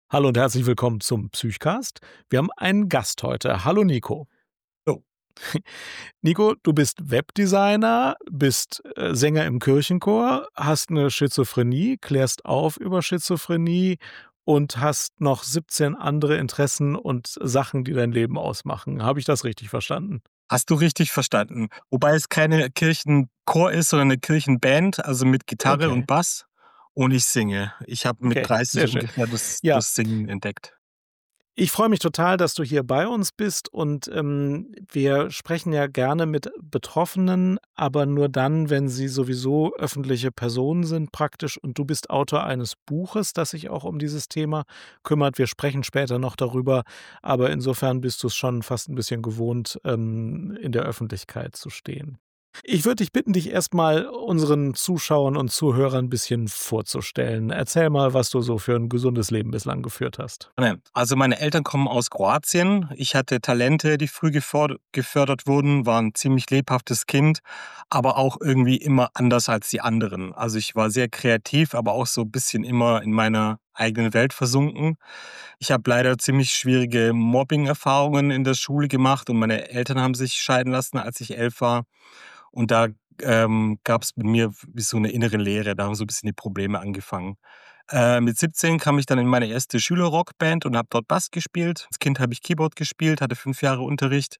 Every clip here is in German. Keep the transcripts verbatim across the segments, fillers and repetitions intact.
Hallo und herzlich willkommen zum Psychcast. Wir haben einen Gast heute. Hallo Nico. Oh. Nico, du bist Webdesigner, bist, äh, Sänger im Kirchenchor, hast 'ne Schizophrenie, klärst auf über Schizophrenie und hast noch siebzehn andere Interessen und Sachen, die dein Leben ausmachen. Habe ich das richtig verstanden? Hast du richtig verstanden. Wobei es keine Kirchenchor ist, sondern 'ne Kirchenband, also mit Gitarre und Okay. Bass und ich singe. Ich habe mit Okay, dreißig sehr schön. ungefähr das Ja. das Singen entdeckt. Ich freue mich total, dass du hier bei uns bist und, ähm, wir sprechen ja gerne mit Betroffenen, aber nur dann, wenn sie sowieso öffentliche Personen sind praktisch und du bist Autor eines Buches, das sich auch um dieses Thema kümmert. Wir sprechen später noch darüber, aber insofern bist du's schon fast 'n bisschen gewohnt, ähm, in der Öffentlichkeit zu stehen. Ich würde dich bitten, dich erst mal unseren Zuschauern und Zuhörern 'n bisschen vorzustellen. Erzähl mal, was du so für 'n gesundes Leben bislang geführt hast. Also, meine Eltern kommen aus Kroatien. Ich hatte Talente, die früh geford gefördert wurden, war 'n ziemlich lebhaftes Kind, aber auch irgendwie immer anders als die anderen. Also, ich war sehr kreativ, aber auch so bisschen immer in meiner eigenen Welt versunken. Ich habe leider ziemlich schwierige Mobbing-Erfahrungen in der Schule gemacht und meine Eltern haben sich scheiden lassen, als ich elf war. Und da, ähm, gab's bei mir wie so 'ne innere Leere, da haben so 'n bisschen die Probleme angefangen. Äh, mit siebzehn kam ich dann in meine erste Schülerrockband und habe dort Bass gespielt. Als Kind habe ich Keyboard gespielt, hatte fünf Jahre Unterricht.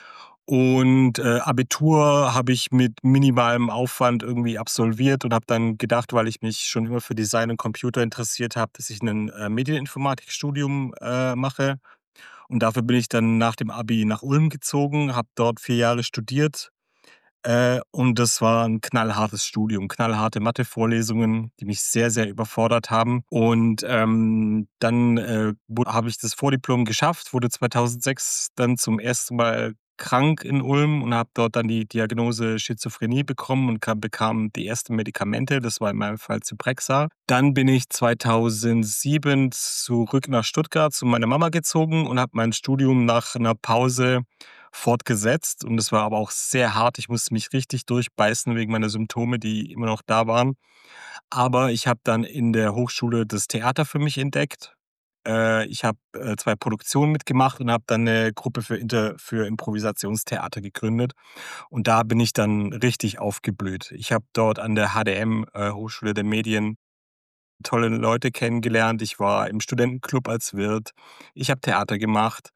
Und, äh, Abitur habe ich mit minimalem Aufwand irgendwie absolviert und habe dann gedacht, weil ich mich schon immer für Design und Computer interessiert habe, dass ich 'nen, äh, Medieninformatikstudium, äh, mache. Und dafür bin ich dann nach dem Abi nach Ulm gezogen, habe dort vier Jahre studiert, äh, und das war 'n knallhartes Studium, knallharte Mathevorlesungen, die mich sehr, sehr überfordert haben. Und, ähm, dann, äh, wu habe ich das Vordiplom geschafft, wurde zweitausendsechs dann zum ersten Mal krank in Ulm und habe dort dann die Diagnose Schizophrenie bekommen und kam bekam die ersten Medikamente. Das war in meinem Fall Zyprexa. Dann bin ich zweitausendsieben zurück nach Stuttgart zu meiner Mama gezogen und habe mein Studium nach 'ner Pause fortgesetzt. Und das war aber auch sehr hart. Ich musste mich richtig durchbeißen wegen meiner Symptome, die immer noch da waren. Aber ich habe dann in der Hochschule das Theater für mich entdeckt. Äh, ich habe, äh, zwei Produktionen mitgemacht und habe dann 'ne Gruppe für Inter für Improvisationstheater gegründet. Und da bin ich dann richtig aufgeblüht. Ich habe dort an der H D M, äh, Hochschule der Medien, tolle Leute kennengelernt. Ich war im Studentenclub als Wirt. Ich habe Theater gemacht.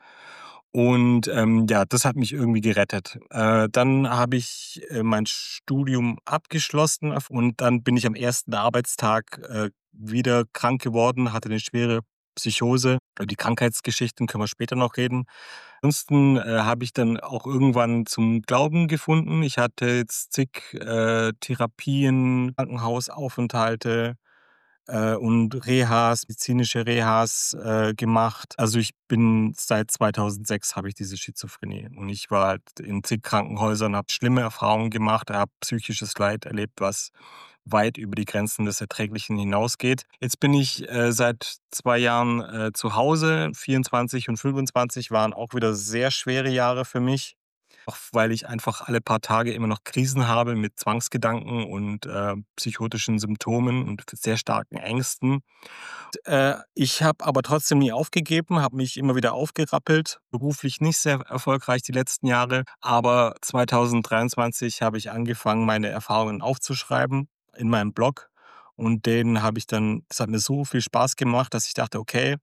Und, ähm, ja, das hat mich irgendwie gerettet. Äh, dann habe ich, äh, mein Studium abgeschlossen af und dann bin ich am ersten Arbeitstag, äh, wieder krank geworden, hatte 'ne schwere Psychose. Über die Krankheitsgeschichten können wir später noch reden. Ansonsten, äh, habe ich dann auch irgendwann zum Glauben gefunden. Ich hatte jetzt zig, äh, Therapien, Krankenhausaufenthalte, äh, und Rehas, medizinische Rehas, äh, gemacht. Also, ich bin seit zweitausendsechs habe ich diese Schizophrenie und ich war halt in zig Krankenhäusern, habe schlimme Erfahrungen gemacht, habe psychisches Leid erlebt, was weit über die Grenzen des Erträglichen hinausgeht. Jetzt bin ich, äh, seit zwei Jahren, äh, zu Hause. vierundzwanzig und fünfundzwanzig waren auch wieder sehr schwere Jahre für mich, auch weil ich einfach alle paar Tage immer noch Krisen habe mit Zwangsgedanken und, äh, psychotischen Symptomen und sehr starken Ängsten. Äh, ich habe aber trotzdem nie aufgegeben, habe mich immer wieder aufgerappelt, beruflich nicht sehr erfolgreich die letzten Jahre, aber zweitausenddreiundzwanzig habe ich angefangen, meine Erfahrungen aufzuschreiben in meinem Blog und den habe ich dann das hat mir so viel Spaß gemacht, dass ich dachte: „Okay“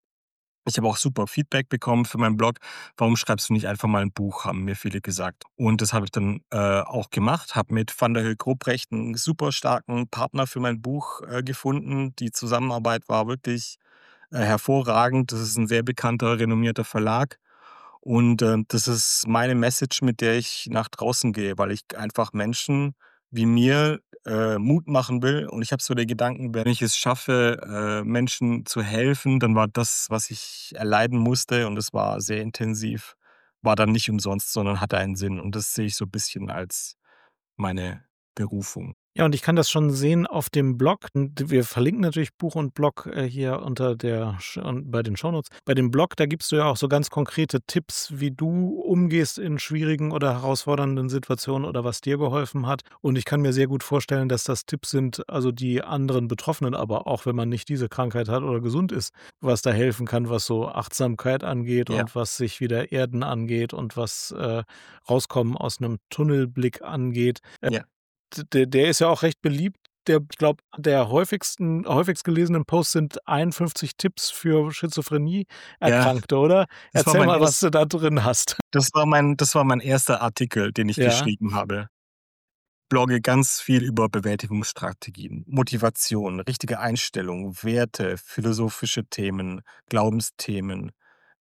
Ich habe auch super Feedback bekommen für meinen Blog. „Warum schreibst du nicht einfach mal 'n Buch?“, haben mir viele gesagt. Und das habe ich dann, äh, auch gemacht, habe mit Van der Hulgt-Robrecht 'n super starken Partner für mein Buch, äh, gefunden. Die Zusammenarbeit war wirklich, äh, hervorragend. Das ist 'n sehr bekannter, renommierter Verlag. Und, ähm, das ist meine Message, mit der ich nach draußen gehe, weil ich einfach Menschen wie mir, äh, Mut machen will. Und ich habe so den Gedanken, wenn ich es schaffe, äh, Menschen zu helfen, dann war das, was ich erleiden musste, und es war sehr intensiv, war dann nicht umsonst, sondern hatte einen Sinn. Und das sehe ich so bisschen als meine Berufung. Ja, und ich kann das schon sehen auf dem Blog. N wir verlinken natürlich Buch und Blog, äh, hier unter der Sh und bei den Shownotes. Bei dem Blog, da gibst du ja auch so ganz konkrete Tipps, wie du umgehst in schwierigen oder herausfordernden Situationen oder was dir geholfen hat. Und ich kann mir sehr gut vorstellen, dass das Tipps sind, also die anderen Betroffenen, aber auch wenn man nicht diese Krankheit hat oder gesund ist, was da helfen kann, was so Achtsamkeit angeht Ja. und was sich wieder erden angeht und was, äh, Rauskommen aus 'nem Tunnelblick angeht. Äh, Ja. d der der ist ja auch recht beliebt. Der ich glaube, der häufigsten häufigst gelesenen Posts sind einundfünfzig Tipps für Ja, Schizophrenie-Erkrankte, oder? das war Erzähl mein mal, was erst du da drin hast. das war mein das war mein erster Artikel, den ich Ja. geschrieben habe. Blogge ganz viel über Bewältigungsstrategien, Motivation, richtige Einstellung, Werte, philosophische Themen, Glaubensthemen.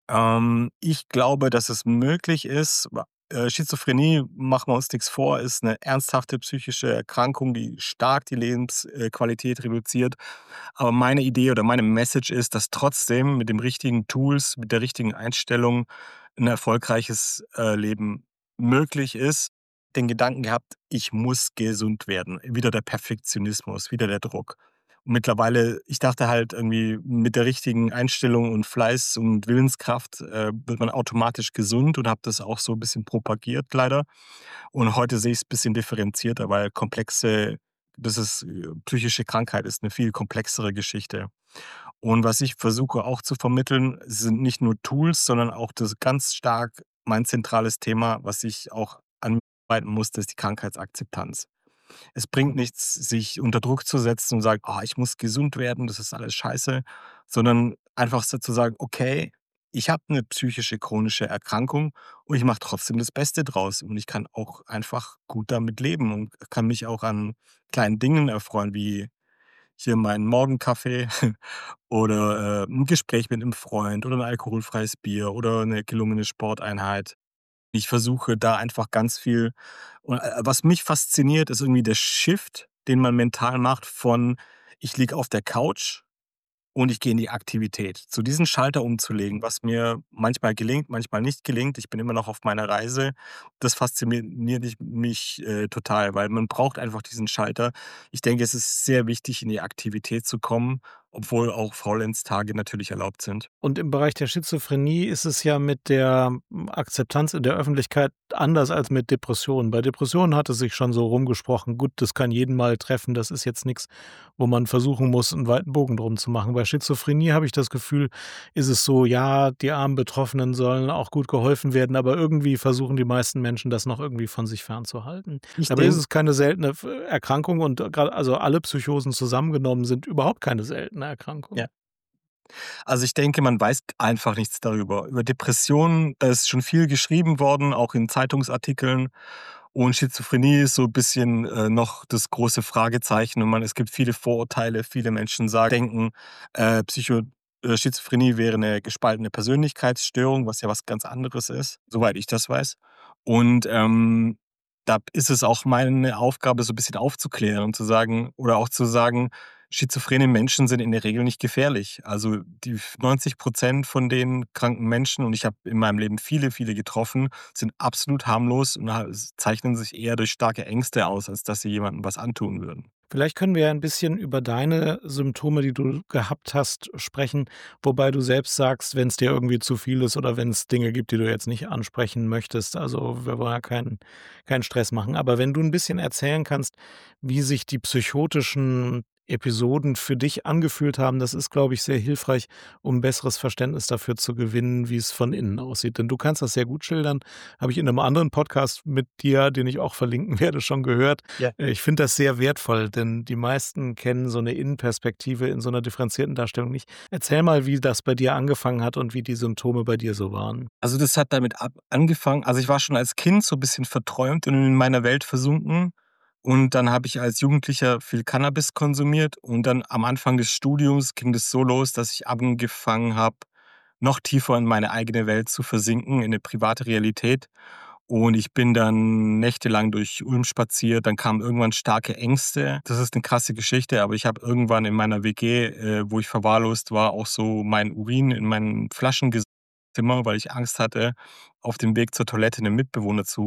Ähm, ich glaube, dass es möglich ist wa äh, Schizophrenie, machen wir uns nix vor, ist 'ne ernsthafte psychische Erkrankung, die stark die Lebens äh, Qualität reduziert. Aber meine Idee oder meine Message ist, dass trotzdem mit den richtigen Tools, mit der richtigen Einstellung 'n erfolgreiches, äh, Leben möglich ist. Den Gedanken gehabt: „Ich muss gesund werden.“ Wieder der Perfektionismus, wieder der Druck. Und mittlerweile ich dachte halt irgendwie, mit der richtigen Einstellung und Fleiß und Willenskraft, äh, wird man automatisch gesund und habe das auch so 'n bisschen propagiert leider. Und heute sehe ich's bisschen differenzierter, weil komplexe das ist äh, psychische Krankheit ist 'ne viel komplexere Geschichte. Und was ich versuche auch zu vermitteln, sind nicht nur Tools, sondern auch das ganz stark mein zentrales Thema, was ich auch anarbeiten musste, ist die Krankheitsakzeptanz. Es bringt nichts, sich unter Druck zu setzen und sagen: „Ah, ich muss gesund werden, das ist alles scheiße.“ Sondern einfach so zu sagen: „Okay, ich habe 'ne psychische chronische Erkrankung und ich mache trotzdem das Beste draus. Und ich kann auch einfach gut damit leben und kann mich auch an kleinen Dingen erfreuen, wie hier meinen Morgenkaffee oder, äh, 'n Gespräch mit 'nem Freund oder 'n alkoholfreies Bier oder 'ne gelungene Sporteinheit.“ Ich versuche da einfach ganz viel und, äh, was mich fasziniert, ist irgendwie der Shift, den man mental macht von: „Ich liege auf der Couch und ich gehe in die Aktivität.“ So diesen Schalter umzulegen, was mir manchmal gelingt, manchmal nicht gelingt. Ich bin immer noch auf meiner Reise. Das fasziniert ich mich, äh, total, weil man braucht einfach diesen Schalter. Ich denke, es ist sehr wichtig, in die Aktivität zu kommen, obwohl auch Faulenztage natürlich erlaubt sind. Und im Bereich der Schizophrenie ist es ja mit der, hm, Akzeptanz in der Öffentlichkeit anders als mit Depressionen. Bei Depressionen hat es sich schon so rumgesprochen: „Gut, das kann jeden mal treffen. Das ist jetzt nix, wo man versuchen muss, 'n weiten Bogen drum zu machen.“ Bei Schizophrenie habe ich das Gefühl, ist es so: Ja, die armen Betroffenen sollen auch gut geholfen werden, aber irgendwie versuchen die meisten Menschen, das noch irgendwie von sich fernzuhalten. Ich Dabei ist denke es keine seltene f Erkrankung und grad also alle Psychosen zusammengenommen sind überhaupt keine seltene Erkrankung. Ja. Also, ich denke, man weiß einfach nichts darüber. Über Depressionen, da ist schon viel geschrieben worden, auch in Zeitungsartikeln. Und Schizophrenie ist so bisschen, äh, noch das große Fragezeichen. Und man es gibt viele Vorurteile. Viele Menschen sa denken, äh, Psycho äh, Schizophrenie wäre 'ne gespaltene Persönlichkeitsstörung, was ja was ganz anderes ist, soweit ich das weiß. Und, ähm, da ist es auch meine Aufgabe, so bisschen aufzuklären und zu sagen oder auch zu sagen: „Schizophrene Menschen sind in der Regel nicht gefährlich.“ Also, die f neunzig Prozent von den kranken Menschen und ich habe in meinem Leben viele, viele getroffen, sind absolut harmlos und ha s zeichnen sich eher durch starke Ängste aus, als dass sie jemandem was antun würden. Vielleicht können wir ja 'n bisschen über deine Symptome, die du gehabt hast, sprechen, wobei du selbst sagst, wenn's dir irgendwie zu viel ist oder wenn's Dinge gibt, die du jetzt nicht ansprechen möchtest. Also, wir wollen ja keinen keinen Stress machen. Aber wenn du 'n bisschen erzählen kannst, wie sich die psychotischen Episoden für dich angefühlt haben, das ist, glaube ich, sehr hilfreich, um 'n besseres Verständnis dafür zu gewinnen, wie's von innen aussieht. Denn du kannst das sehr gut schildern, habe ich in 'nem anderen Podcast mit dir, den ich auch verlinken werde, schon gehört. Ja. Äh, ich finde das sehr wertvoll, denn die meisten kennen so 'ne Innenperspektive in so 'ner differenzierten Darstellung nicht. Erzähl mal, wie das bei dir angefangen hat und wie die Symptome bei dir so waren. Also, das hat damit ab angefangen also, ich war schon als Kind so bisschen verträumt und in meiner Welt versunken. Und dann habe ich als Jugendlicher viel Cannabis konsumiert. Und dann am Anfang des Studiums ging das so los, dass ich angefangen habe, noch tiefer in meine eigene Welt zu versinken, in 'ne private Realität. Und ich bin dann nächtelang durch Ulm spaziert. Dann kamen irgendwann starke Ängste. Das ist 'ne krasse Geschichte, aber ich habe irgendwann in meiner WG, äh, wo ich verwahrlost war, auch so meinen Urin in meinen Flaschen ges Zimmer, weil ich Angst hatte, auf dem Weg zur Toilette 'nem Mitbewohner zu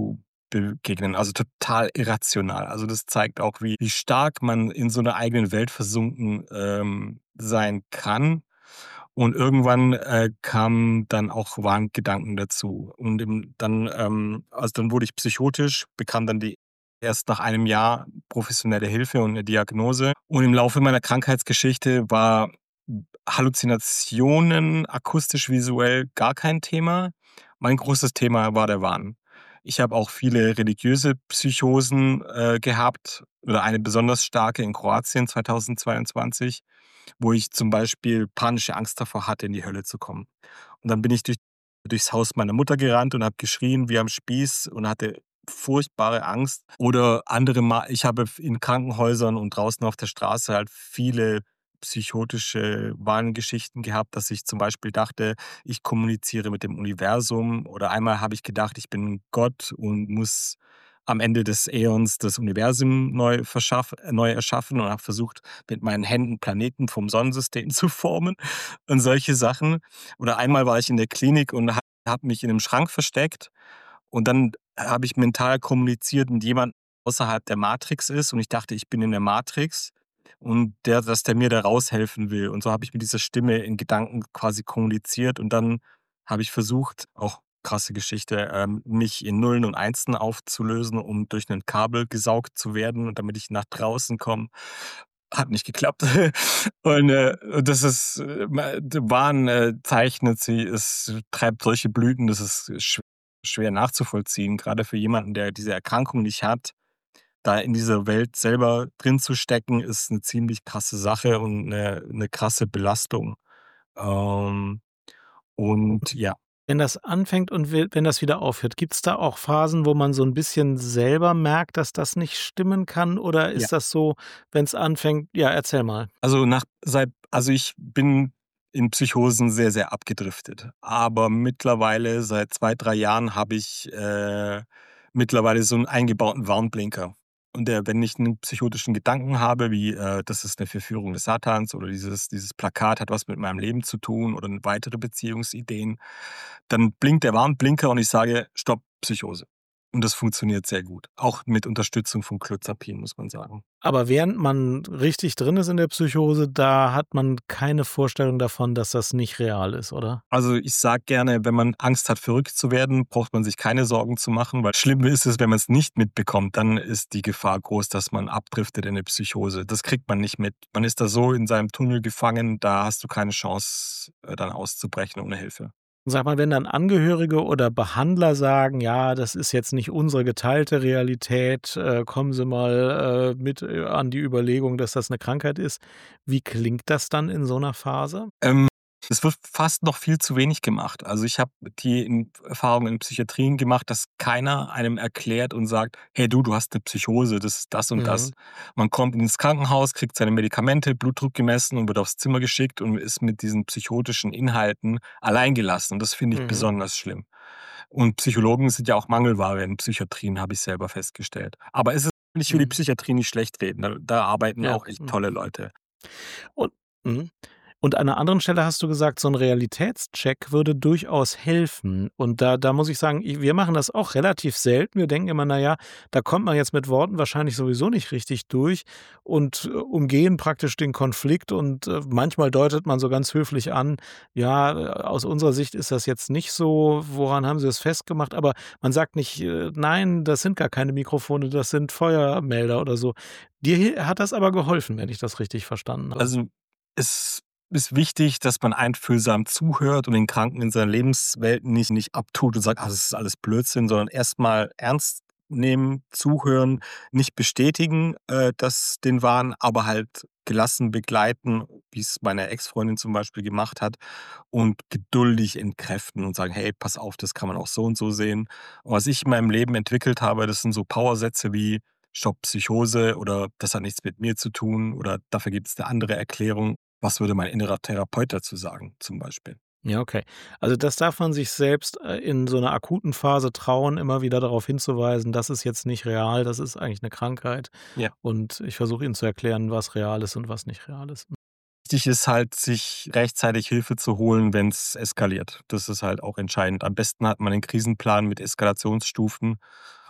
begegnen, also total irrational. Also das zeigt auch, wie wie stark man in so 'ner eigenen Welt versunken, ähm, sein kann. Und irgendwann, äh, kamen dann auch Wahngedanken dazu. Und im dann, ähm also dann wurde ich psychotisch, bekam dann die erst nach einem Jahr professionelle Hilfe und 'ne Diagnose. Und im Laufe meiner Krankheitsgeschichte war Halluzinationen akustisch-visuell gar kein Thema. Mein großes Thema war der Wahn. Ich habe auch viele religiöse Psychosen, äh, gehabt oder eine besonders starke in Kroatien zweitausendzweiundzwanzig, wo ich zum Beispiel panische Angst davor hatte, in die Hölle zu kommen. Und dann bin ich durch durchs Haus meiner Mutter gerannt und habe geschrien wie am Spieß und hatte furchtbare Angst. Oder andere Ma ich habe f in Krankenhäusern und draußen auf der Straße halt viele psychotische Wahngeschichten gehabt, dass ich zum Beispiel dachte, ich kommuniziere mit dem Universum. Oder einmal habe ich gedacht, ich bin Gott und muss am Ende des Äons das Universum neu verschaff äh, neu erschaffen und habe versucht, mit meinen Händen Planeten vom Sonnensystem zu formen und solche Sachen. Oder einmal war ich in der Klinik und ha habe mich in 'nem Schrank versteckt und dann habe ich mental kommuniziert mit jemandem außerhalb der Matrix ist und ich dachte, ich bin in der Matrix und der dass der mir da raushelfen will. Und so habe ich mit dieser Stimme in Gedanken quasi kommuniziert und dann habe ich versucht, auch krasse Geschichte, ähm, mich in Nullen und Einsen aufzulösen, um durch 'nen Kabel gesaugt zu werden und damit ich nach draußen komme. Hat nicht geklappt. Und, äh, das ist, äh, ma d Wahn, äh, zeichnet sie es treibt solche Blüten, das ist schw schwer nachzuvollziehen, grade für jemanden, der diese Erkrankung nicht hat. Da in dieser Welt selber drin zu stecken, ist 'ne ziemlich krasse Sache und 'ne 'ne krasse Belastung. Ähm, und ja. Wenn das anfängt und we wenn das wieder aufhört, gibt's da auch Phasen, wo man so 'n bisschen selber merkt, dass das nicht stimmen kann? Oder Ja. ist das so, wenn's anfängt ja, erzähl mal. Also nach seit also ich bin in Psychosen sehr, sehr abgedriftet. Aber mittlerweile seit zwei, drei Jahren habe ich, äh, mittlerweile so 'n eingebauten Warnblinker. Und der wenn ich 'nen psychotischen Gedanken habe, wie, äh, das ist 'ne Verführung des Satans oder dieses dieses Plakat hat was mit meinem Leben zu tun oder 'ne weitere Beziehungsideen, dann blinkt der Warnblinker und ich sage: „Stopp, Psychose.“ Und das funktioniert sehr gut. Auch mit Unterstützung von Clozapin, muss man sagen. Aber während man richtig drin ist in der Psychose, da hat man keine Vorstellung davon, dass das nicht real ist, oder? Also, ich sage gerne, wenn man Angst hat, verrückt zu werden, braucht man sich keine Sorgen zu machen, weil schlimm ist es, wenn man's nicht mitbekommt, dann ist die Gefahr groß, dass man abdriftet in 'ne Psychose. Das kriegt man nicht mit. Man ist da so in seinem Tunnel gefangen, da hast du keine Chance, äh, dann auszubrechen ohne Hilfe. Sag mal, wenn dann Angehörige oder Behandler sagen: „Ja, das ist jetzt nicht unsere geteilte Realität, äh, kommen Sie mal, äh, mit, äh, an die Überlegung, dass das 'ne Krankheit ist.“ Wie klingt das dann in so 'ner Phase? Ähm, es wird fast noch viel zu wenig gemacht. Also, ich habe die in Erfahrung in Psychiatrien gemacht, dass keiner einem erklärt und sagt: „Hey du, du hast 'ne Psychose, das ist das und das.“ Mhm. Man kommt ins Krankenhaus, kriegt seine Medikamente, Blutdruck gemessen und wird aufs Zimmer geschickt und ist mit diesen psychotischen Inhalten allein gelassen. Das finde ich Mhm. besonders schlimm. Und Psychologen sind ja auch Mangelware in Psychiatrien, habe ich selber festgestellt. Aber es ist ich will die Mhm. Psychiatrie nicht schlechtreden, da da arbeiten Ja, auch echt mhm. tolle Leute. Und mhm. Und an 'ner anderen Stelle hast du gesagt, so 'n Realitätscheck würde durchaus helfen. Und da da muss ich sagen, i wir machen das auch relativ selten. Wir denken immer: „Na ja, da kommt man jetzt mit Worten wahrscheinlich sowieso nicht richtig durch“ und, äh, umgehen praktisch den Konflikt. Und, äh, manchmal deutet man so ganz höflich an: „Ja, äh, aus unserer Sicht ist das jetzt nicht so. Woran haben Sie das festgemacht?“ Aber man sagt nicht: „Äh, nein, das sind gar keine Mikrofone, das sind Feuermelder“ oder so. Dir hi hat das aber geholfen, wenn ich das richtig verstanden habe. Also, es ist wichtig, dass man einfühlsam zuhört und den Kranken in seiner Lebenswelt nicht nicht abtut und sagt: „Ah, das ist alles Blödsinn“, sondern erst mal ernst nehmen, zuhören, nicht bestätigen, äh, das den Wahn, aber halt gelassen begleiten, wie's meine Ex-Freundin zum Beispiel gemacht hat und geduldig entkräften und sagen: „Hey, pass auf, das kann man auch so und so sehen.“ Und was ich in meinem Leben entwickelt habe, das sind so Powersätze wie: „Stopp, Psychose“ oder „Das hat nichts mit mir zu tun“ oder „Dafür gibt's 'ne andere Erklärung. Was würde mein innerer Therapeut dazu sagen?“ Zum Beispiel. Ja, okay. Also, das darf man sich selbst, äh, in so 'ner akuten Phase trauen, immer wieder darauf hinzuweisen: „Das ist jetzt nicht real, das ist eigentlich 'ne Krankheit. Ja. Und ich versuche Ihnen zu erklären, was real ist und was nicht real ist.“ Wichtig ist halt, sich rechtzeitig Hilfe zu holen, wenn's eskaliert. Das ist halt auch entscheidend. Am besten hat man 'nen Krisenplan mit Eskalationsstufen.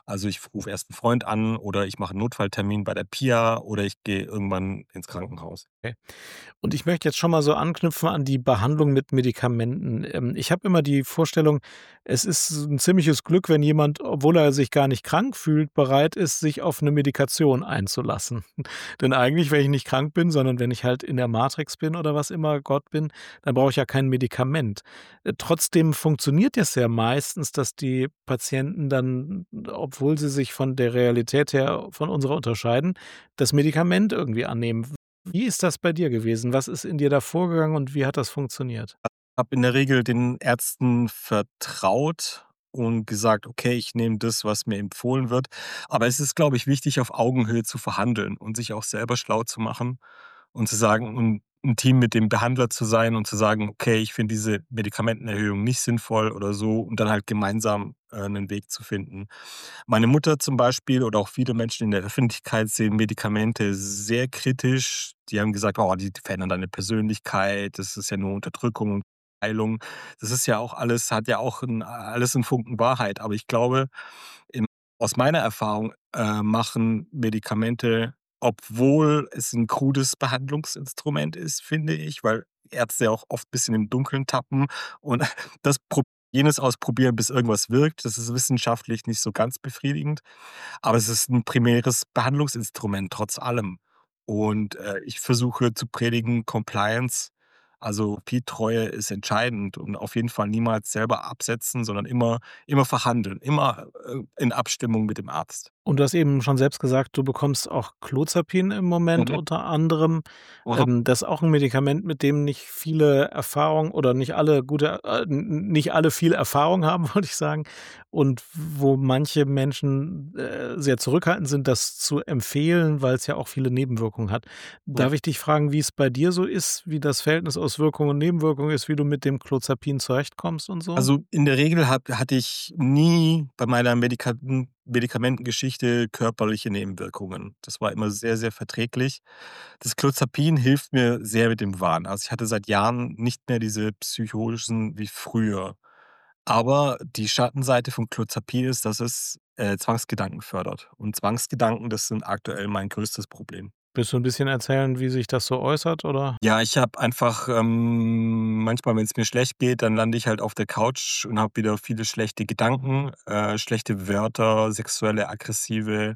Also, ich rufe erst 'n Freund an oder ich mache 'n Notfalltermin bei der Pia oder ich gehe irgendwann ins Krankenhaus. Okay. Und ich möchte jetzt schon mal so anknüpfen an die Behandlung mit Medikamenten. Ähm, ich habe immer die Vorstellung, es ist 'n ziemliches Glück, wenn jemand, obwohl er sich gar nicht krank fühlt, bereit ist, sich auf 'ne Medikation einzulassen. Denn eigentlich, wenn ich nicht krank bin, sondern wenn ich halt in der Matrix bin oder was immer, Gott bin, dann brauche ich ja kein Medikament. Äh, trotzdem funktioniert es ja meistens, dass die Patienten dann, obwohl sie sich von der Realität her von unserer unterscheiden, das Medikament irgendwie annehmen. Wie ist das bei dir gewesen? Was ist in dir da vorgegangen und wie hat das funktioniert? Habe in der Regel den Ärzten vertraut und gesagt: „Okay, ich nehme das, was mir empfohlen wird.“ Aber es ist, glaube ich, wichtig, auf Augenhöhe zu verhandeln und sich auch selber schlau zu machen und zu sagen und 'n Team mit dem Behandler zu sein und zu sagen: „Okay, ich finde diese Medikamentenerhöhung nicht sinnvoll“ oder so und dann halt gemeinsam, äh, 'nen Weg zu finden. Meine Mutter zum Beispiel oder auch viele Menschen in der Öffentlichkeit sehen Medikamente sehr kritisch. Die haben gesagt: „Oh, die verändern deine Persönlichkeit. Das ist ja nur Unterdrückung und Heilung.“ Das ist ja auch alles hat ja auch 'n alles 'n Funken Wahrheit. Aber ich glaube, im aus meiner Erfahrung, äh, machen Medikamente, obwohl es 'n krudes Behandlungsinstrument ist, finde ich, weil Ärzte auch oft bisschen im Dunkeln tappen und das pro jenes ausprobieren, bis irgendwas wirkt. Das ist wissenschaftlich nicht so ganz befriedigend, aber es ist 'n primäres Behandlungsinstrument trotz allem. Und, äh, ich versuche zu predigen Compliance, also viel Treue ist entscheidend und auf jeden Fall niemals selber absetzen, sondern immer immer verhandeln, immer, äh, in Abstimmung mit dem Arzt. Und du hast eben schon selbst gesagt, du bekommst auch Clozapin im Moment Mhm. unter anderem. Aha. Ähm, das ist auch 'n Medikament, mit dem nicht viele Erfahrung oder nicht alle gute äh, n n nicht alle viel Erfahrung haben, wollte ich sagen. Und wo manche Menschen, äh, sehr zurückhaltend sind, das zu empfehlen, weil's ja auch viele Nebenwirkungen hat. Ja. Darf ich dich fragen, wie's bei dir so ist, wie das Verhältnis aus Wirkung und Nebenwirkung ist, wie du mit dem Clozapin zurechtkommst und so? Also, in der Regel hat hatte ich nie bei meiner Medikaten Medikamentengeschichte körperliche Nebenwirkungen. Das war immer sehr, sehr verträglich. Das Clozapin hilft mir sehr mit dem Wahn. Also, ich hatte seit Jahren nicht mehr diese Psychosen wie früher. Aber die Schattenseite von Clozapin ist, dass es, äh, Zwangsgedanken fördert. Und Zwangsgedanken, das sind aktuell mein größtes Problem. Willst du 'n bisschen erzählen, wie sich das so äußert, oder? Ja, ich habe einfach, ähm manchmal, wenn's mir schlecht geht, dann lande ich halt auf der Couch und habe wieder viele schlechte Gedanken, äh, schlechte Wörter, sexuelle, aggressive,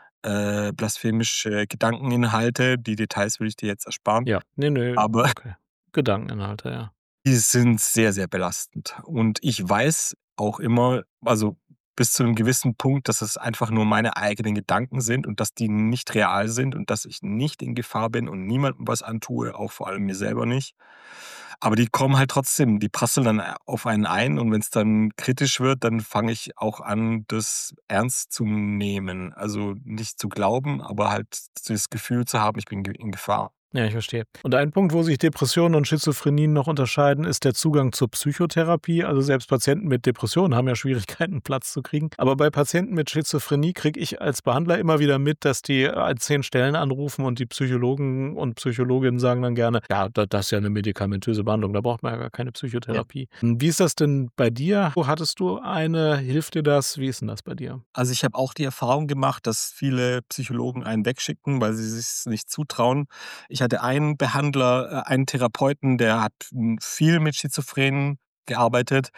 äh, blasphemische Gedankeninhalte. Die Details will ich dir jetzt ersparen. Ja, ne, ne, Aber okay. Gedankeninhalte, ja. die sind sehr, sehr belastend. Und ich weiß auch immer, also bis zu 'nem gewissen Punkt, dass es einfach nur meine eigenen Gedanken sind und dass die nicht real sind und dass ich nicht in Gefahr bin und niemandem was antue, auch vor allem mir selber nicht. Aber die kommen halt trotzdem, die prasseln dann auf einen ein und wenn's dann kritisch wird, dann fange ich auch an, das ernst zu nehmen. Also, nicht zu glauben, aber halt das Gefühl zu haben, ich bin ge in Gefahr. Ja, ich verstehe. Und ein Punkt, wo sich Depressionen und Schizophrenien noch unterscheiden, ist der Zugang zur Psychotherapie. Also, selbst Patienten mit Depressionen haben ja Schwierigkeiten, Platz zu kriegen. Aber bei Patienten mit Schizophrenie kriege ich als Behandler immer wieder mit, dass die an zehn Stellen anrufen und die Psychologen und Psychologinnen sagen dann gerne: „Ja, da das ist ja 'ne medikamentöse Behandlung, da braucht man ja gar keine Ja. Psychotherapie.“ Hm, wie ist das denn bei dir? Wo hattest du eine? Hilft dir das? Wie ist 'n das bei dir? Also, ich habe auch die Erfahrung gemacht, dass viele Psychologen einen wegschicken, weil sie sich's nicht zutrauen. Ich hatte einen Behandler, äh, einen Therapeuten, der hat, hm, viel mit Schizophrenen gearbeitet.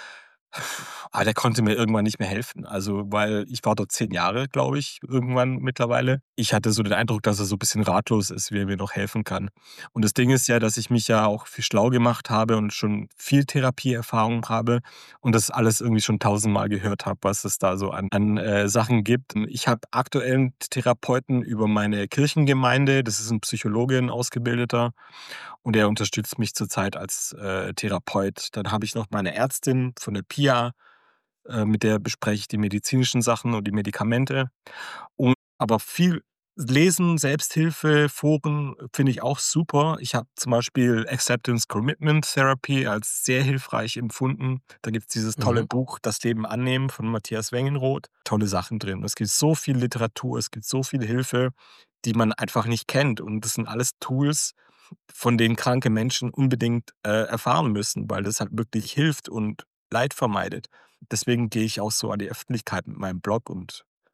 Aber der konnte mir irgendwann nicht mehr helfen. Also, weil ich war dort zehn Jahre, glaube ich, irgendwann mittlerweile. Ich hatte so den Eindruck, dass er so bisschen ratlos ist, wie er mir noch helfen kann. Und das Ding ist ja, dass ich mich ja auch viel schlau gemacht habe und schon viel Therapieerfahrung habe und das alles irgendwie schon tausendmal gehört habe, was es da so an an, äh, Sachen gibt. Ich habe aktuell 'n Therapeuten über meine Kirchengemeinde. Das ist 'n Psychologe, 'n Ausgebildeter, und der unterstützt mich zurzeit als, äh, Therapeut. Dann habe ich noch meine Ärztin von der Pia, äh, mit der bespreche ich die medizinischen Sachen und die Medikamente. Und aber viel lesen, Selbsthilfe, Foren finde ich auch super. Ich habe zum Beispiel Acceptance Commitment Therapy als sehr hilfreich empfunden. Da gibt's dieses tolle Mhm. Buch „Das Leben annehmen“ von Matthias Wengenroth. Tolle Sachen drin. Es gibt so viel Literatur, es gibt so viel Hilfe, die man einfach nicht kennt. Und das sind alles Tools, von denen kranke Menschen unbedingt, äh, erfahren müssen, weil das halt wirklich hilft und Leid vermeidet. Deswegen gehe ich auch so an die Öffentlichkeit mit meinem Blog und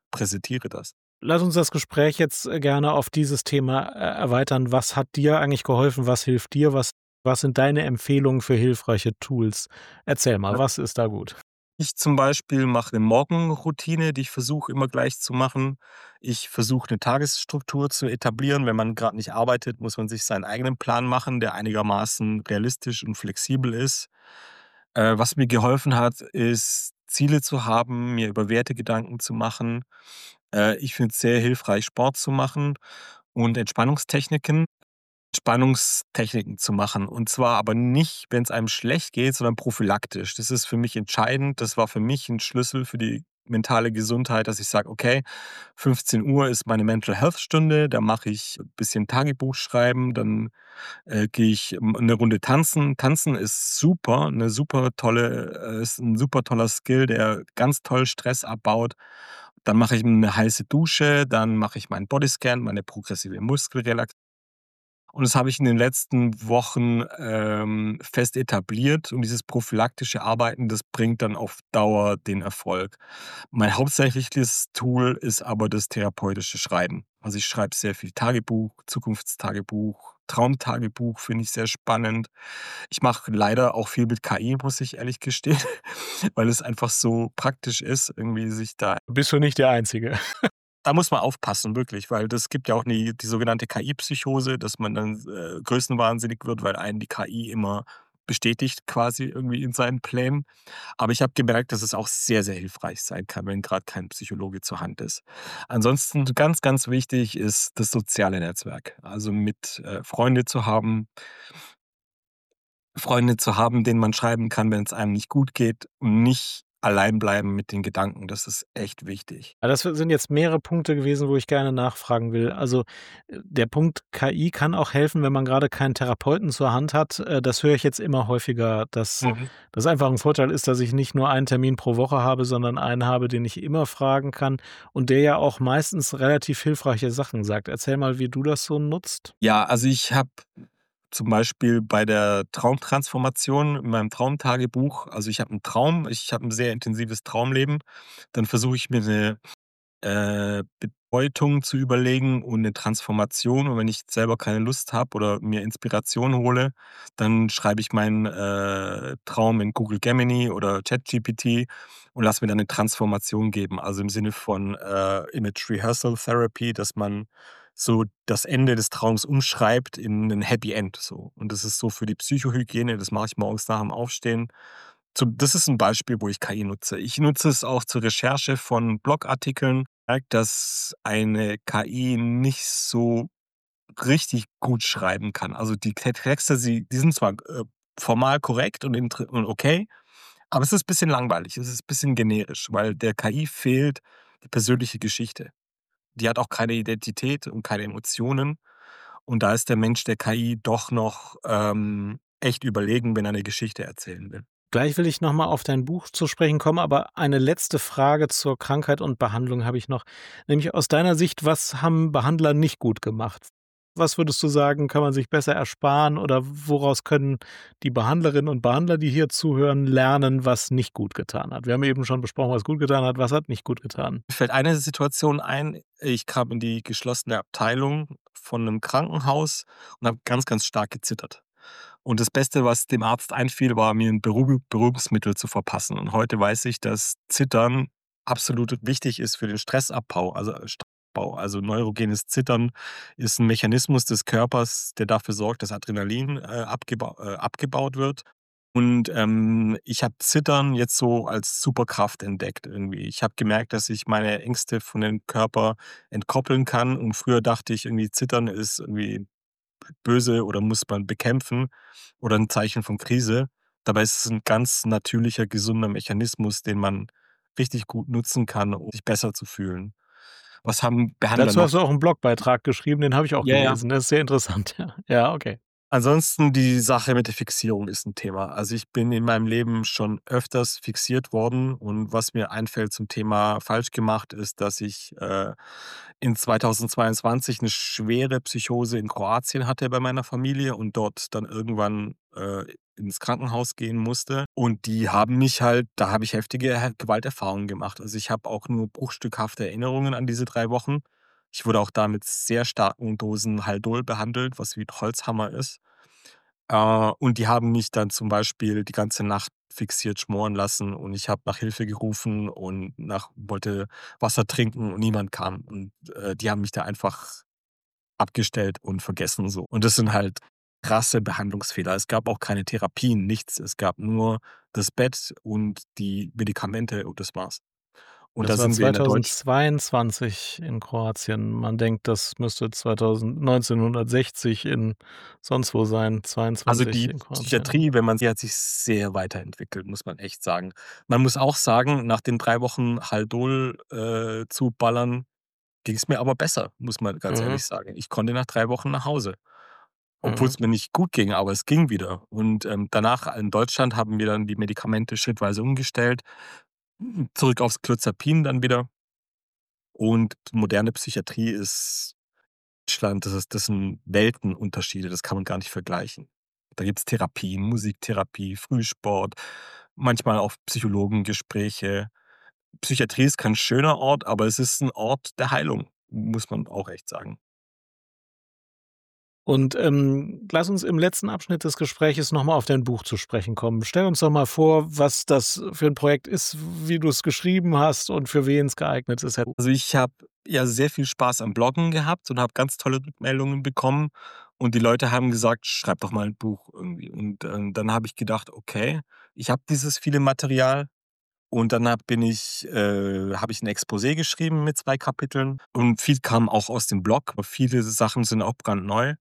präsentiere das. Lass uns das Gespräch jetzt, äh, gerne auf dieses Thema, äh, erweitern. Was hat dir eigentlich geholfen? Was hilft dir? Was was sind deine Empfehlungen für hilfreiche Tools? Erzähl mal, Ja. was ist da gut? Ich zum Beispiel mache 'ne Morgenroutine, die ich versuche immer gleich zu machen. Ich versuche 'ne Tagesstruktur zu etablieren. Wenn man grad nicht arbeitet, muss man sich seinen eigenen Plan machen, der einigermaßen realistisch und flexibel ist. Äh, was mir geholfen hat, ist, Ziele zu haben, mir über Werte Gedanken zu machen. Äh, ich finde es sehr hilfreich, Sport zu machen und Entspannungstechniken Entspannungstechniken zu machen. Und zwar aber nicht, wenn's einem schlecht geht, sondern prophylaktisch. Das ist für mich entscheidend. Das war für mich 'n Schlüssel für die mentale Gesundheit, dass ich sage: „Okay, fünfzehn Uhr ist meine Mental Health Stunde, da mache ich bisschen Tagebuch schreiben, dann, äh, gehe ich, hm, 'ne Runde tanzen.“ Tanzen ist super, 'ne super tolle äh, ist 'n super toller Skill, der ganz toll Stress abbaut. Dann mache ich 'ne heiße Dusche, dann mache ich meinen Bodyscan, meine progressive Muskelrelax und das habe ich in den letzten Wochen, ähm, fest etabliert und dieses prophylaktische Arbeiten, das bringt dann auf Dauer den Erfolg. Mein hauptsächliches Tool ist aber das therapeutische Schreiben. Also, ich schreibe sehr viel Tagebuch, Zukunftstagebuch, Traumtagebuch finde ich sehr spannend. Ich mache leider auch viel mit K I, muss ich ehrlich gestehen, weil es einfach so praktisch ist, irgendwie sich da Bist du nicht der Einzige. Da muss man aufpassen, wirklich, weil das gibt ja auch die die sogenannte K I-Psychose, dass man dann, äh, größenwahnsinnig wird, weil einen die K I immer bestätigt quasi irgendwie in seinen Plänen. Aber ich habe gemerkt, dass es auch sehr, sehr hilfreich sein kann, wenn grad kein Psychologe zur Hand ist. Ansonsten ganz, ganz wichtig ist das soziale Netzwerk, also mit äh, Freunde zu haben Freunde zu haben, denen man schreiben kann, wenn's einem nicht gut geht und nicht allein bleiben mit den Gedanken. Das ist echt wichtig. Ah, das sind jetzt mehrere Punkte gewesen, wo ich gerne nachfragen will. Also, äh, der Punkt K I kann auch helfen, wenn man grade keinen Therapeuten zur Hand hat. Äh, das höre ich jetzt immer häufiger, dass Mhm. das einfach 'n Vorteil ist, dass ich nicht nur einen Termin pro Woche habe, sondern einen habe, den ich immer fragen kann und der ja auch meistens relativ hilfreiche Sachen sagt. Erzähl mal, wie du das so nutzt. Ja, also, ich habe zum Beispiel bei der Traumtransformation in meinem Traumtagebuch also, ich habe 'n Traum, ich habe 'n sehr intensives Traumleben. Dann versuche ich mir 'ne, äh, Bedeutung zu überlegen und 'ne Transformation. Und wenn ich selber keine Lust habe oder mir Inspiration hole, dann schreibe ich meinen, äh, Traum in Google Gemini oder ChatGPT und lasse mir dann 'ne Transformation geben. Also, im Sinne von, äh, Image Rehearsal Therapy, dass man so das Ende des Traums umschreibt in 'nen Happy End so. Und das ist so für die Psychohygiene, das mache ich morgens nach dem Aufstehen. So, das ist 'n Beispiel, wo ich K I nutze. Ich nutze es auch zur Recherche von Blogartikeln, merke, dass eine K I nicht so richtig gut schreiben kann. Also, die Te Texte, sie die sind zwar, äh, formal korrekt und intere und okay, aber es ist bisschen langweilig. Es ist bisschen generisch, weil der K I fehlt die persönliche Geschichte. Die hat auch keine Identität und keine Emotionen. Und da ist der Mensch der K I doch noch, ähm, echt überlegen, wenn er 'ne Geschichte erzählen will. Gleich will ich noch mal auf dein Buch zu sprechen kommen, aber eine letzte Frage zur Krankheit und Behandlung habe ich noch. Nämlich aus deiner Sicht, was haben Behandler nicht gut gemacht? Was würdest du sagen, kann man sich besser ersparen oder woraus können die Behandlerinnen und Behandler, die hier zuhören, lernen, was nicht gut getan hat? Wir haben eben schon besprochen, was gut getan hat. Was hat nicht gut getan? Mir fällt eine Situation ein. Ich kam in die geschlossene Abteilung von 'nem Krankenhaus und habe ganz, ganz stark gezittert. Und das Beste, was dem Arzt einfiel, war, mir 'n Beruhigu Beruhigungsmittel zu verpassen. Und heute weiß ich, dass Zittern absolut wichtig ist für den Stressabbau, also, äh, Stressabbau. Also, neurogenes Zittern ist 'n Mechanismus des Körpers, der dafür sorgt, dass Adrenalin, äh, abgebau äh, abgebaut wird. Und, ähm, ich habe Zittern jetzt so als Superkraft entdeckt irgendwie. Ich habe gemerkt, dass ich meine Ängste von dem Körper entkoppeln kann. Und früher dachte ich irgendwie, Zittern ist irgendwie böse oder muss man bekämpfen oder 'n Zeichen von Krise. Dabei ist es 'n ganz natürlicher, gesunder Mechanismus, den man richtig gut nutzen kann, um sich besser zu fühlen. Was haben Behandler Dazu noch hast du auch 'n Blogbeitrag geschrieben, den habe ich auch Ja, ja. gelesen. Das ist sehr interessant, ja. Ja, okay. Ansonsten die Sache mit der Fixierung ist 'n Thema. Also, ich bin in meinem Leben schon öfters fixiert worden und was mir einfällt zum Thema falsch gemacht ist, dass ich, äh, in zweitausendzweiundzwanzig 'ne schwere Psychose in Kroatien hatte bei meiner Familie und dort dann irgendwann, äh, ins Krankenhaus gehen musste. Und die haben mich halt da habe ich heftige He Gewalterfahrungen gemacht. Also, ich habe auch nur bruchstückhafte Erinnerungen an diese drei Wochen. Ich wurde auch da mit sehr starken Dosen Haldol behandelt, was wie 'n Holzhammer ist. Äh, und die haben mich dann zum Beispiel die ganze Nacht fixiert schmoren lassen und ich habe nach Hilfe gerufen und nach wollte Wasser trinken und niemand kam. Und, äh, die haben mich da einfach abgestellt und vergessen so. Und das sind halt krasse Behandlungsfehler. Es gab auch keine Therapien, nichts. Es gab nur das Bett und die Medikamente und das war's. Und da Das war sind wir in der Deutsch zweitausendzweiundzwanzig in Kroatien. Man denkt, das müsste zweitausend neunzehnhundertsechzig in sonst wo sein, Also, zweiundzwanzig die in Kroatien. Psychiatrie, wenn man die hat sich sehr weiterentwickelt, muss man echt sagen. Man muss auch sagen, nach den drei Wochen Haldol, äh, zuballern, ging's mir aber besser, muss man ganz Mhm. ehrlich sagen. Ich konnte nach drei Wochen nach Hause, Mhm. obwohl's mir nicht gut ging, aber es ging wieder. Und, ähm, danach in Deutschland haben wir dann die Medikamente schrittweise umgestellt, hm, zurück aufs Clozapin dann wieder. Und moderne Psychiatrie ist Deutschland, das ist das sind Weltenunterschiede, das kann man gar nicht vergleichen. Da gibt's Therapien, Musiktherapie, Frühsport, manchmal auch Psychologengespräche. Psychiatrie ist kein schöner Ort, aber es ist 'n Ort der Heilung, muss man auch echt sagen. Und, ähm, lass uns im letzten Abschnitt des Gespräches noch mal auf dein Buch zu sprechen kommen. Stell uns doch mal vor, was das für 'n Projekt ist, wie du's geschrieben hast und für wen es geeignet ist. Also, ich habe ja sehr viel Spaß am Bloggen gehabt und habe ganz tolle Rückmeldungen bekommen. Und die Leute haben gesagt: „Schreib doch mal 'n Buch irgendwie.“ Und, ähm, dann habe ich gedacht: „Okay, ich habe dieses viele Material.“ Und danach bin ich äh, habe ich 'n Exposé geschrieben mit zwei Kapiteln und viel kam auch aus dem Blog, aber viele Sachen sind auch brandneu.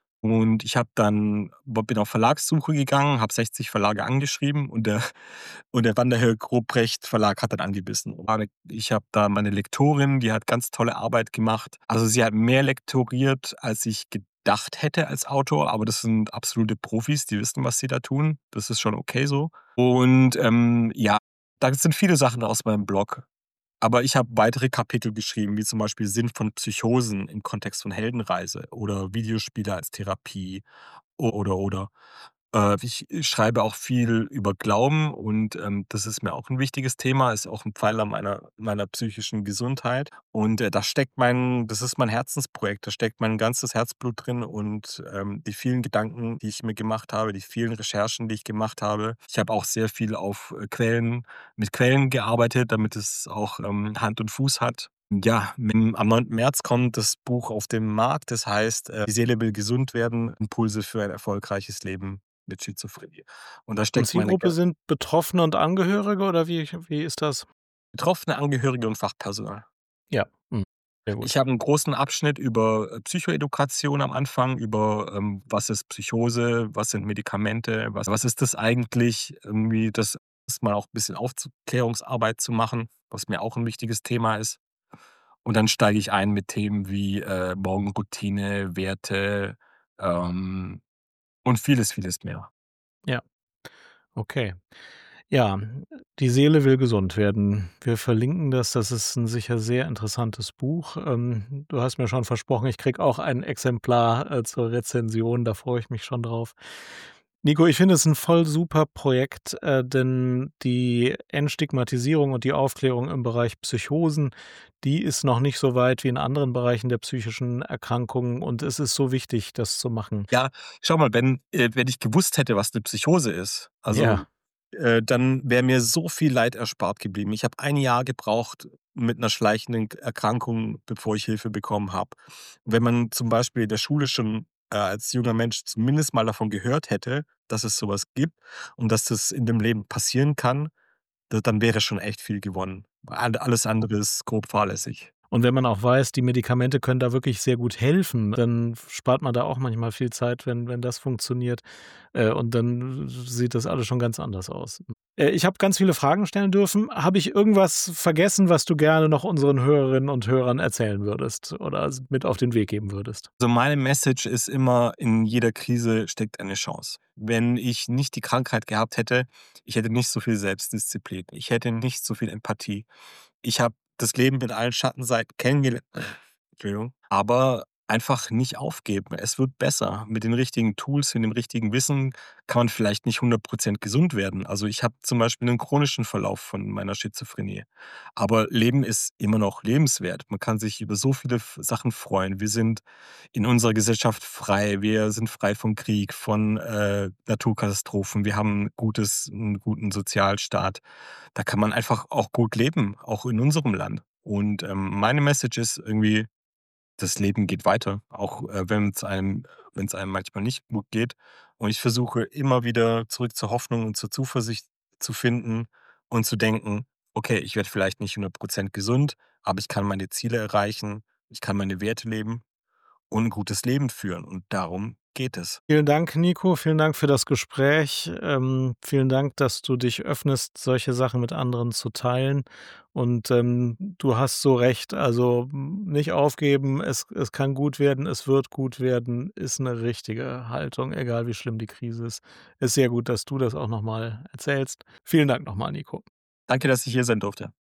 Und ich habe dann b bin auf Verlagssuche gegangen, habe sechzig Verlage angeschrieben und der und der Wanderhög Ruprecht Verlag hat dann angebissen. Ich habe da meine Lektorin, die hat ganz tolle Arbeit gemacht. Also, sie hat mehr lektoriert, als ich gedacht hätte als Autor, aber das sind absolute Profis, die wissen, was sie da tun. Das ist schon okay so. Und, ähm, ja, da sind viele Sachen aus meinem Blog. Aber ich habe weitere Kapitel geschrieben, wie zum Beispiel Sinn von Psychosen im Kontext von Heldenreise oder Videospiele als Therapie oder, oder. Äh, ich schreibe auch viel über Glauben und, ähm, das ist mir auch 'n wichtiges Thema, ist auch 'n Pfeiler meiner meiner psychischen Gesundheit. Und, äh, da steckt mein das ist mein Herzensprojekt, da steckt mein ganzes Herzblut drin und, ähm, die vielen Gedanken, die ich mir gemacht habe, die vielen Recherchen, die ich gemacht habe. Ich habe auch sehr viel auf, äh, Quellen mit Quellen gearbeitet, damit es auch, ähm, Hand und Fuß hat. Ja, wenn am neunten März kommt das Buch auf den Markt. Das heißt, äh, „Die Seele will gesund werden. Impulse für ein erfolgreiches Leben mit Schizophrenie.“ Und da Und steckt meine Zielgruppe ga sind Betroffene und Angehörige oder wie wie ist das? Betroffene, Angehörige und Fachpersonal. Ja, mhm, sehr Ich gut. habe 'n großen Abschnitt über, äh, Psychoedukation am Anfang, über, ähm, was ist Psychose, was sind Medikamente, was was ist das eigentlich, irgendwie das mal auch 'n bisschen Aufzuklärungsarbeit zu machen, was mir auch 'n wichtiges Thema ist. Und dann steige ich ein mit Themen wie, äh, Morgenroutine, Werte, ähm, und vieles, vieles mehr. Ja, okay. Ja, „Die Seele will gesund werden.“ Wir verlinken das. Das ist 'n sicher sehr interessantes Buch. Ähm, du hast mir schon versprochen, ich kriege auch ein Exemplar, äh, zur Rezension, da freue ich mich schon drauf. Nico, ich finde es 'n voll super Projekt, äh, denn die Entstigmatisierung und die Aufklärung im Bereich Psychosen, die ist noch nicht so weit wie in anderen Bereichen der psychischen Erkrankungen und es ist so wichtig, das zu machen. Ja, schau mal, wenn äh, wenn ich gewusst hätte, was 'ne Psychose ist, also, Ja. äh, dann wäre mir so viel Leid erspart geblieben. Ich habe ein Jahr gebraucht mit 'ner schleichenden K Erkrankung, bevor ich Hilfe bekommen habe. Wenn man zum Beispiel in der Schule schon, äh, als junger Mensch zumindest mal davon gehört hätte, dass es so was gibt und dass das in dem Leben passieren kann, d dann wäre schon echt viel gewonnen. All alles andere ist grob fahrlässig. Und wenn man auch weiß, die Medikamente können da wirklich sehr gut helfen, dann spart man da auch manchmal viel Zeit, wenn wenn das funktioniert, äh, und dann s sieht das alles schon ganz anders aus. Äh, ich habe ganz viele Fragen stellen dürfen. Habe ich irgendwas vergessen, was du gerne noch unseren Hörerinnen und Hörern erzählen würdest oder s mit auf den Weg geben würdest? Also, meine Message ist immer: In jeder Krise steckt eine Chance. Wenn ich nicht die Krankheit gehabt hätte, ich hätte nicht so viel Selbstdisziplin. Ich hätte nicht so viel Empathie. Ich habe das Leben mit allen Schattenseiten kennengele Entschuldigung, aber einfach nicht aufgeben. Es wird besser. Mit den richtigen Tools, mit dem richtigen Wissen kann man vielleicht nicht hundert Prozent gesund werden. Also, ich habe zum Beispiel 'nen chronischen Verlauf von meiner Schizophrenie. Aber Leben ist immer noch lebenswert. Man kann sich über so viele F Sachen freuen. Wir sind in unserer Gesellschaft frei. Wir sind frei von Krieg, von, äh, Naturkatastrophen. Wir haben 'n gutes 'n guten Sozialstaat. Da kann man einfach auch gut leben, auch in unserem Land. Und, ähm, meine Message ist irgendwie: Das Leben geht weiter, auch, äh, wenn's einem wenn's einem manchmal nicht gut geht. Und ich versuche immer wieder zurück zur Hoffnung und zur Zuversicht zu finden und zu denken: „Okay, ich werde vielleicht nicht hundert Prozent gesund, aber ich kann meine Ziele erreichen, ich kann meine Werte leben und 'n gutes Leben führen.“ Und darum geht es. Vielen Dank, Nico. Vielen Dank für das Gespräch. Ähm, vielen Dank, dass du dich öffnest, solche Sachen mit anderen zu teilen. Und, ähm, du hast so recht. Also, hm, nicht aufgeben. Es es kann gut werden, es wird gut werden, ist 'ne richtige Haltung, egal wie schlimm die Krise ist. Ist sehr gut, dass du das auch noch mal erzählst. Vielen Dank noch mal, Nico. Danke, dass ich hier sein durfte.